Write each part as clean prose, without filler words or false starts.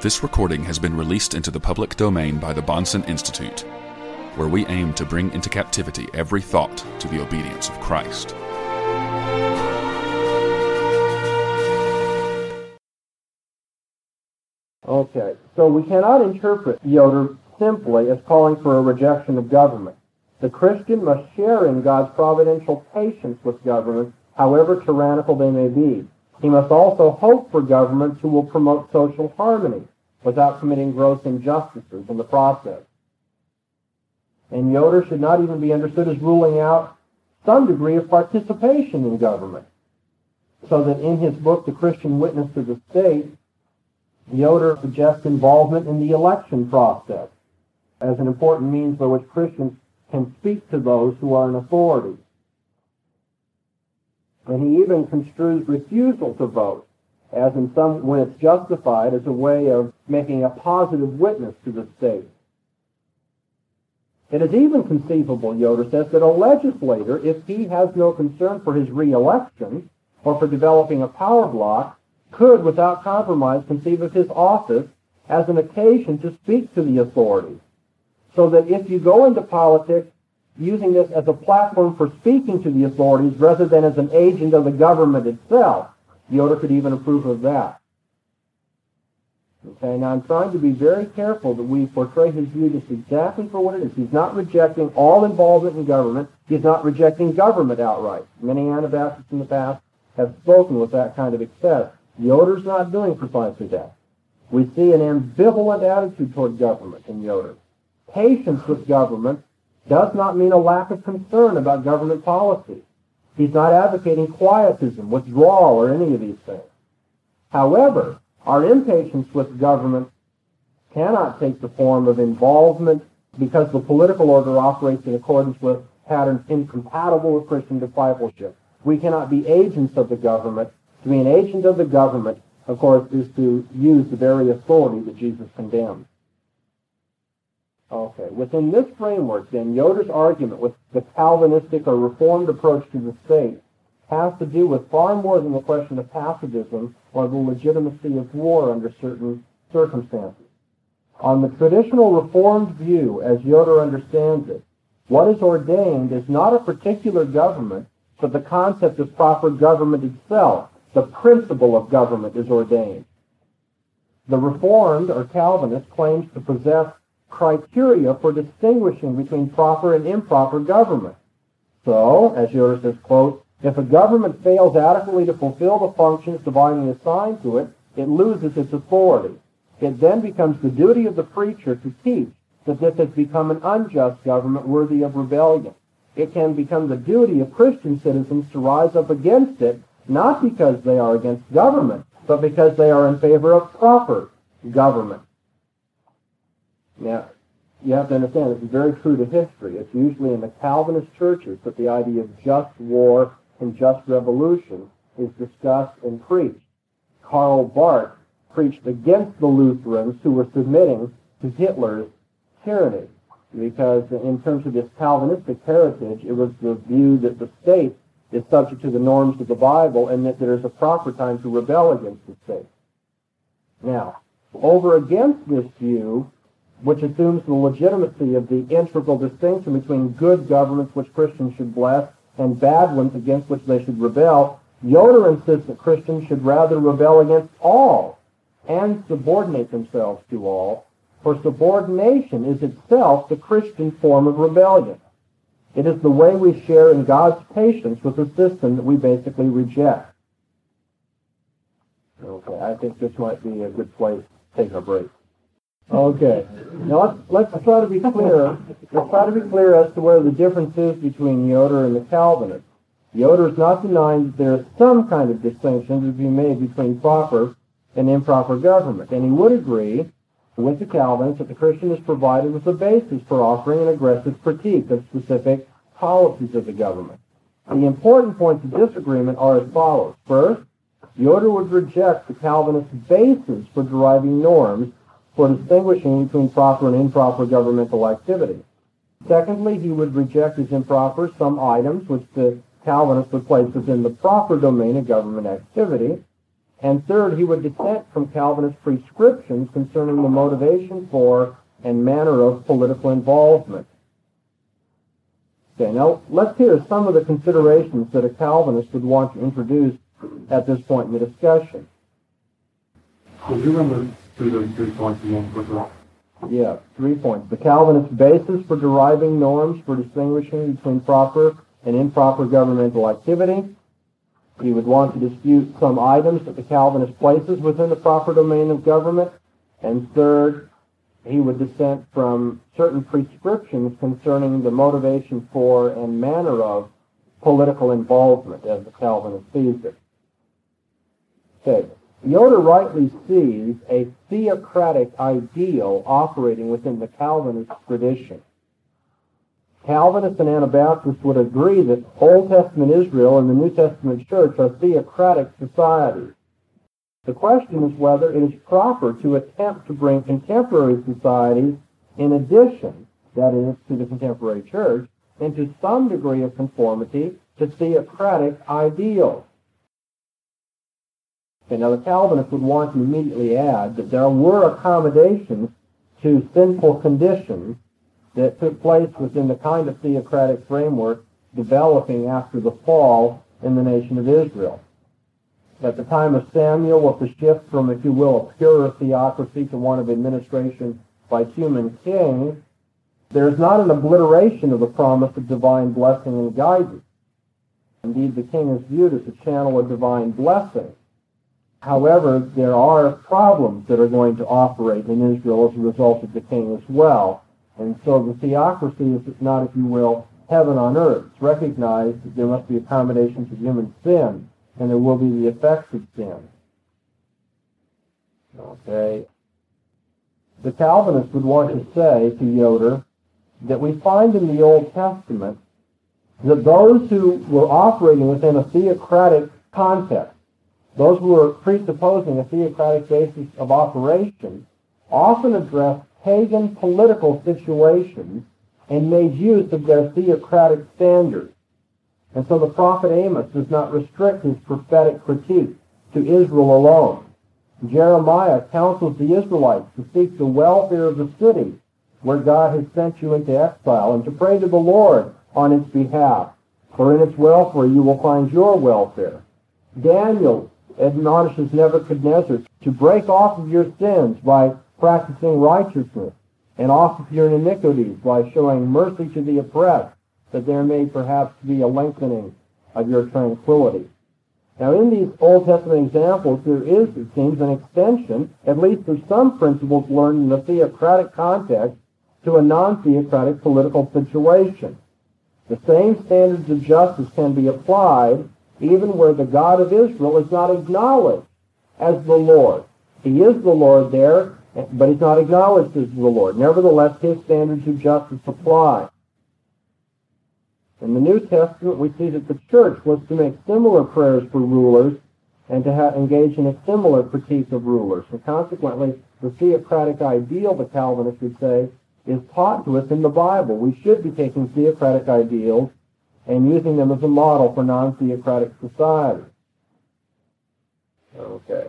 This recording has been released into the public domain by the Bahnsen Institute, where we aim to bring into captivity every thought to the obedience of Christ. Okay, so we cannot interpret Yoder simply as calling for a rejection of government. The Christian must share in God's providential patience with government, however tyrannical they may be. He must also hope for governments who will promote social harmony without committing gross injustices in the process. And Yoder should not even be understood as ruling out some degree of participation in government. So that in his book, The Christian Witness to the State, Yoder suggests involvement in the election process as an important means by which Christians can speak to those who are in authority. And he even construes refusal to vote as in some, when it's justified, as a way of making a positive witness to the state. It is even conceivable, Yoder says, that a legislator, if he has no concern for his re-election or for developing a power block, could, without compromise, conceive of his office as an occasion to speak to the authorities. So that if you go into politics using this as a platform for speaking to the authorities rather than as an agent of the government itself, Yoder could even approve of that. Okay, now I'm trying to be very careful that we portray his view just exactly for what it is. He's not rejecting all involvement in government. He's not rejecting government outright. Many Anabaptists in the past have spoken with that kind of excess. Yoder's not doing precisely that. We see an ambivalent attitude toward government in Yoder. Patience with government does not mean a lack of concern about government policy. He's not advocating quietism, withdrawal, or any of these things. However, our impatience with government cannot take the form of involvement because the political order operates in accordance with patterns incompatible with Christian discipleship. We cannot be agents of the government. To be an agent of the government, of course, is to use the very authority that Jesus condemned. Okay, within this framework, then, Yoder's argument with the Calvinistic or Reformed approach to the state has to do with far more than the question of pacifism or the legitimacy of war under certain circumstances. On the traditional Reformed view, as Yoder understands it, what is ordained is not a particular government, but the concept of proper government itself. The principle of government is ordained. The Reformed or Calvinist claims to possess criteria for distinguishing between proper and improper government. So, as Yoder says, quote, if a government fails adequately to fulfill the functions divinely assigned to it, it loses its authority. It then becomes the duty of the preacher to teach that this has become an unjust government worthy of rebellion. It can become the duty of Christian citizens to rise up against it, not because they are against government, but because they are in favor of proper government. Now, you have to understand, this is very true to history. It's usually in the Calvinist churches that the idea of just war and just revolution is discussed and preached. Karl Barth preached against the Lutherans who were submitting to Hitler's tyranny, because in terms of this Calvinistic heritage, it was the view that the state is subject to the norms of the Bible and that there is a proper time to rebel against the state. Now, over against this view, which assumes the legitimacy of the integral distinction between good governments which Christians should bless and bad ones against which they should rebel, Yoder insists that Christians should rather rebel against all and subordinate themselves to all, for subordination is itself the Christian form of rebellion. It is the way we share in God's patience with a system that we basically reject. Okay, I think this might be a good place to take a break. Okay, now let's try to be clear. Let's try to be clear as to where the difference is between Yoder and the Calvinists. Yoder is not denying that there is some kind of distinction to be made between proper and improper government, and he would agree with the Calvinists that the Christian is provided with a basis for offering an aggressive critique of specific policies of the government. The important points of disagreement are as follows. First, Yoder would reject the Calvinist basis for deriving norms for distinguishing between proper and improper governmental activity. Secondly, he would reject as improper some items which the Calvinists would place within the proper domain of government activity. And third, he would dissent from Calvinist prescriptions concerning the motivation for and manner of political involvement. Okay, now let's hear some of the considerations that a Calvinist would want to introduce at this point in the discussion. Could you run through those 3 points again quickly? Yeah, 3 points. The Calvinist basis for deriving norms for distinguishing between proper and improper governmental activity. He would want to dispute some items that the Calvinist places within the proper domain of government. And third, he would dissent from certain prescriptions concerning the motivation for and manner of political involvement, as the Calvinist sees it. Okay. Yoder rightly sees a theocratic ideal operating within the Calvinist tradition. Calvinists and Anabaptists would agree that Old Testament Israel and the New Testament Church are theocratic societies. The question is whether it is proper to attempt to bring contemporary societies in addition, that is, to the contemporary church, into some degree of conformity to theocratic ideals. Okay, now the Calvinists would want to immediately add that there were accommodations to sinful conditions that took place within the kind of theocratic framework developing after the fall in the nation of Israel. At the time of Samuel, with the shift from, if you will, a purer theocracy to one of administration by human kings, there is not an obliteration of the promise of divine blessing and guidance. Indeed, the king is viewed as a channel of divine blessing. However, there are problems that are going to operate in Israel as a result of the king as well. And so the theocracy is not, if you will, heaven on earth. It's recognized that there must be accommodations of human sin, and there will be the effects of sin. Okay. The Calvinists would want to say to Yoder that we find in the Old Testament that those who were operating within a theocratic context, those who were presupposing a theocratic basis of operation, often addressed pagan political situations and made use of their theocratic standards. And so the prophet Amos does not restrict his prophetic critique to Israel alone. Jeremiah counsels the Israelites to seek the welfare of the city where God has sent you into exile and to pray to the Lord on its behalf, for in its welfare you will find your welfare. Daniel admonishes Nebuchadnezzar to break off of your sins by practicing righteousness and off of your iniquities by showing mercy to the oppressed, that there may perhaps be a lengthening of your tranquility. Now, in these Old Testament examples, there is, it seems, an extension, at least of some principles learned in the theocratic context, to a non-theocratic political situation. The same standards of justice can be applied even where the God of Israel is not acknowledged as the Lord. He is the Lord there, but he's not acknowledged as the Lord. Nevertheless, his standards of justice apply. In the New Testament, we see that the church was to make similar prayers for rulers and to engage in a similar critique of rulers. And consequently, the theocratic ideal, the Calvinists would say, is taught to us in the Bible. We should be taking theocratic ideals and using them as a model for non-theocratic society. Okay.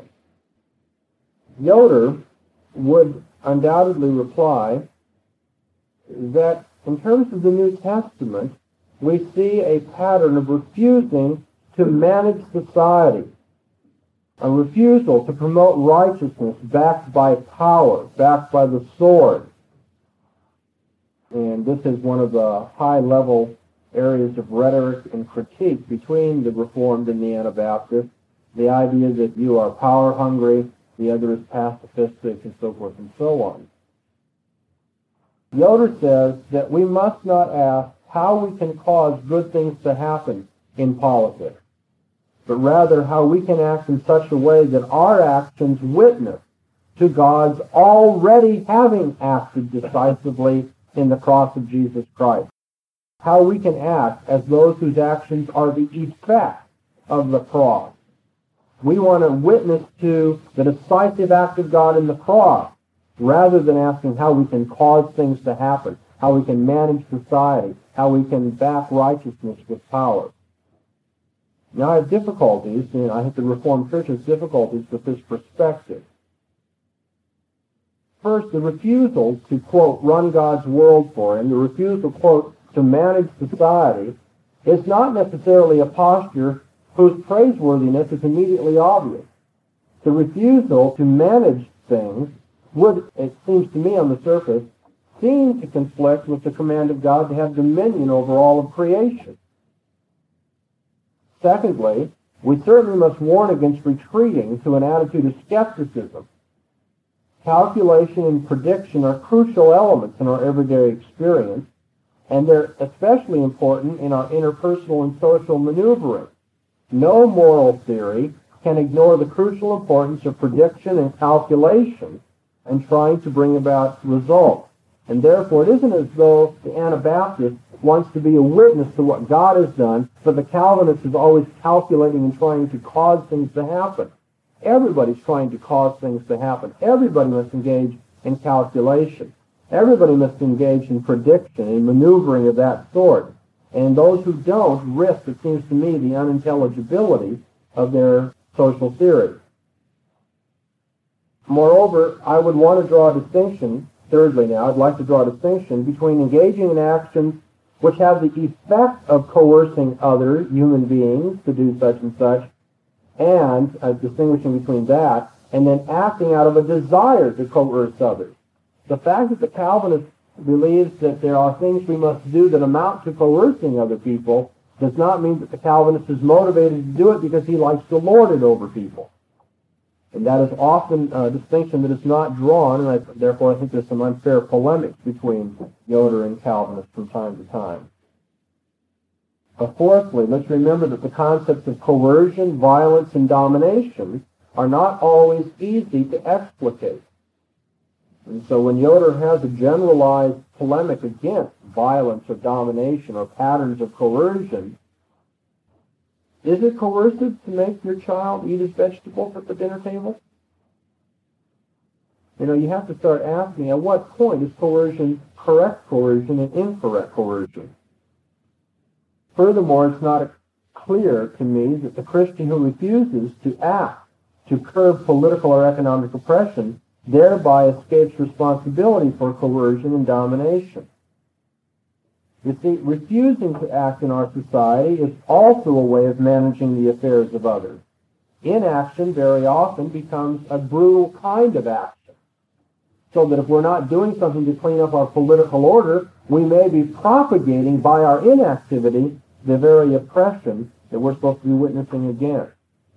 Yoder would undoubtedly reply that in terms of the New Testament, we see a pattern of refusing to manage society, a refusal to promote righteousness backed by power, backed by the sword. And this is one of the high-level areas of rhetoric and critique between the Reformed and the Anabaptists, the idea that you are power-hungry, the other is pacifistic, and so forth and so on. Yoder says that we must not ask how we can cause good things to happen in politics, but rather how we can act in such a way that our actions witness to God's already having acted decisively in the cross of Jesus Christ. How we can act as those whose actions are the effect of the cross. We want to witness to the decisive act of God in the cross, rather than asking how we can cause things to happen, how we can manage society, how we can back righteousness with power. Now, I have difficulties, and I think the Reformed Church has difficulties with this perspective. First, the refusal to, quote, run God's world for him, the refusal, quote, to manage society, is not necessarily a posture whose praiseworthiness is immediately obvious. The refusal to manage things would, it seems to me on the surface, seem to conflict with the command of God to have dominion over all of creation. Secondly, we certainly must warn against retreating to an attitude of skepticism. Calculation and prediction are crucial elements in our everyday experience, and they're especially important in our interpersonal and social maneuvering. No moral theory can ignore the crucial importance of prediction and calculation and trying to bring about results. And therefore, it isn't as though the Anabaptist wants to be a witness to what God has done, but the Calvinist is always calculating and trying to cause things to happen. Everybody's trying to cause things to happen. Everybody must engage in calculation. Everybody must engage in prediction and maneuvering of that sort. And those who don't risk, it seems to me, the unintelligibility of their social theory. Moreover, I would want to draw a distinction, thirdly now, I'd like to draw a distinction between engaging in actions which have the effect of coercing other human beings to do such and such, and distinguishing between that, and then acting out of a desire to coerce others. The fact that the Calvinist believes that there are things we must do that amount to coercing other people does not mean that the Calvinist is motivated to do it because he likes to lord it over people. And that is often a distinction that is not drawn, and therefore I think there's some unfair polemics between Yoder and Calvinists from time to time. Fourthly, let's remember that the concepts of coercion, violence, and domination are not always easy to explicate. And so when Yoder has a generalized polemic against violence or domination or patterns of coercion, is it coercive to make your child eat his vegetables at the dinner table? You have to start asking, at what point is coercion correct coercion and incorrect coercion? Furthermore, it's not clear to me that the Christian who refuses to act to curb political or economic oppression thereby escapes responsibility for coercion and domination. You see, refusing to act in our society is also a way of managing the affairs of others. Inaction very often becomes a brutal kind of action. So that if we're not doing something to clean up our political order, we may be propagating by our inactivity the very oppression that we're supposed to be witnessing against.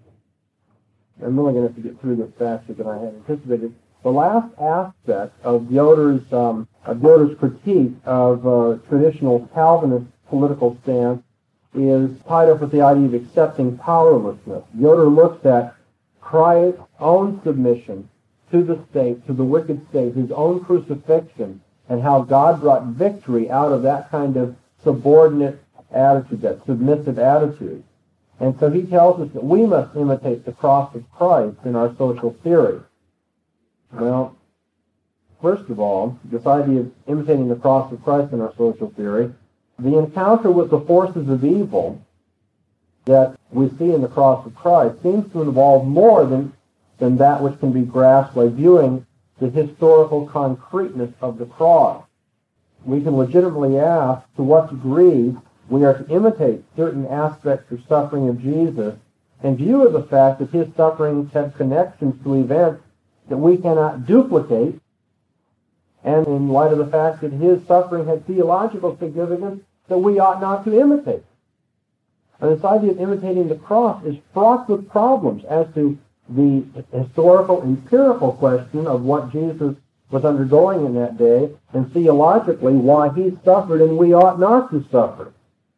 I'm really going to have to get through this faster than I had anticipated. The last aspect of Yoder's critique of traditional Calvinist political stance is tied up with the idea of accepting powerlessness. Yoder looks at Christ's own submission to the state, to the wicked state, his own crucifixion, and how God brought victory out of that kind of subordinate attitude, that submissive attitude. And so he tells us that we must imitate the cross of Christ in our social theory. Well, first of all, this idea of imitating the cross of Christ in our social theory, the encounter with the forces of evil that we see in the cross of Christ seems to involve more than that which can be grasped by viewing the historical concreteness of the cross. We can legitimately ask to what degree we are to imitate certain aspects of suffering of Jesus in view of the fact that his sufferings have connections to events that we cannot duplicate, and in light of the fact that his suffering had theological significance that we ought not to imitate. And this idea of imitating the cross is fraught with problems as to the historical, empirical question of what Jesus was undergoing in that day, and theologically why he suffered and we ought not to suffer.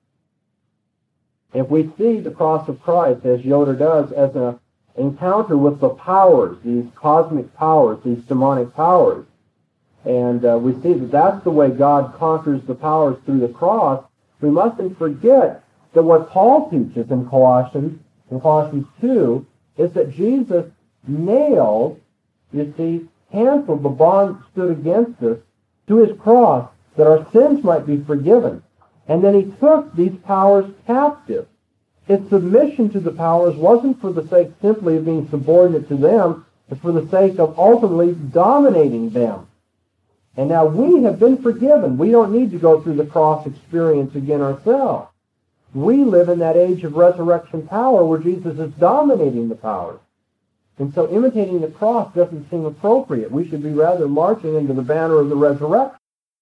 If we see the cross of Christ, as Yoder does, as an encounter with the powers, these cosmic powers, these demonic powers, and we see that that's the way God conquers the powers through the cross, we mustn't forget that what Paul teaches in Colossians 2, is that Jesus nailed, canceled the bond that stood against us to his cross, that our sins might be forgiven. And then he took these powers captive Its submission to the powers wasn't for the sake simply of being subordinate to them, but for the sake of ultimately dominating them. And now we have been forgiven. We don't need to go through the cross experience again ourselves. We live in that age of resurrection power where Jesus is dominating the powers. And so imitating the cross doesn't seem appropriate. We should be rather marching into the banner of the resurrection.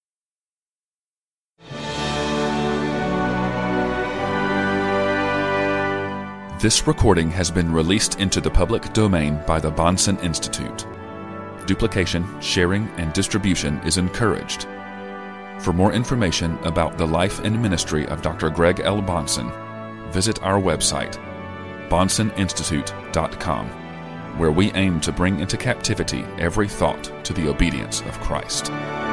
This recording has been released into the public domain by the Bahnsen Institute. Duplication, sharing, and distribution is encouraged. For more information about the life and ministry of Dr. Greg L. Bahnsen, visit our website, BahnsenInstitute.com, where we aim to bring into captivity every thought to the obedience of Christ.